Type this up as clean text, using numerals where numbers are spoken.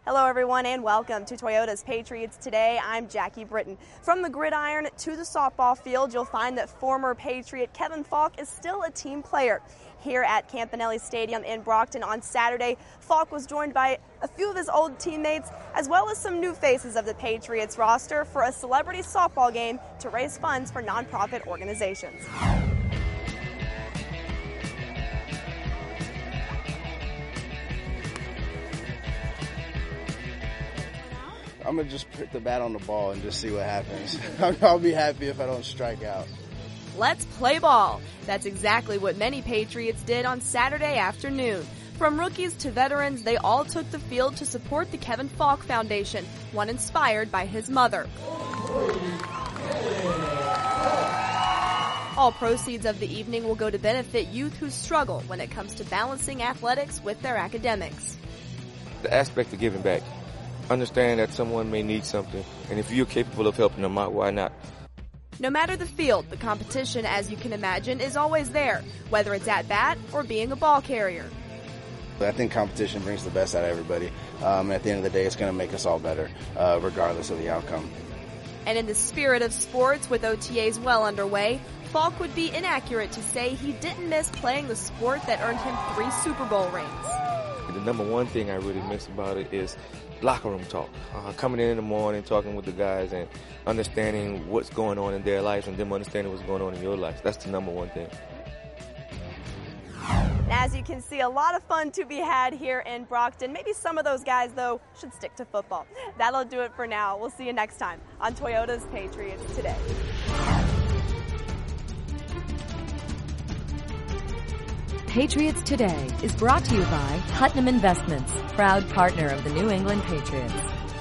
Hello everyone and welcome to Toyota's Patriots Today. I'm Jackie Britton. From the gridiron to the softball field, you'll find that former Patriot Kevin Faulk is still a team player. Here at Campanelli Stadium in Brockton on Saturday, Faulk was joined by a few of his old teammates as well as some new faces of the Patriots roster for a celebrity softball game to raise funds for nonprofit organizations. I'm going to just put the bat on the ball and just see what happens. I'll be happy if I don't strike out. Let's play ball. That's exactly what many Patriots did on Saturday afternoon. From rookies to veterans, they all took the field to support the Kevin Faulk Foundation, one inspired by his mother. All proceeds of the evening will go to benefit youth who struggle when it comes to balancing athletics with their academics. The aspect of giving back. Understand that someone may need something, and if you're capable of helping them out, why not? No matter the field, the competition, as you can imagine, is always there, whether it's at bat or being a ball carrier. I think competition brings the best out of everybody. At the end of the day, it's going to make us all better, regardless of the outcome. And in the spirit of sports, with OTAs well underway, Faulk would be inaccurate to say he didn't miss playing the sport that earned him 3 Super Bowl rings. The number one thing I really miss about it is locker room talk. Coming in the morning, talking with the guys and understanding what's going on in their lives and them understanding what's going on in your life. That's the number one thing. As you can see, a lot of fun to be had here in Brockton. Maybe some of those guys, though, should stick to football. That'll do it for now. We'll see you next time on Toyota's Patriots Today. Patriots Today is brought to you by Putnam Investments, proud partner of the New England Patriots.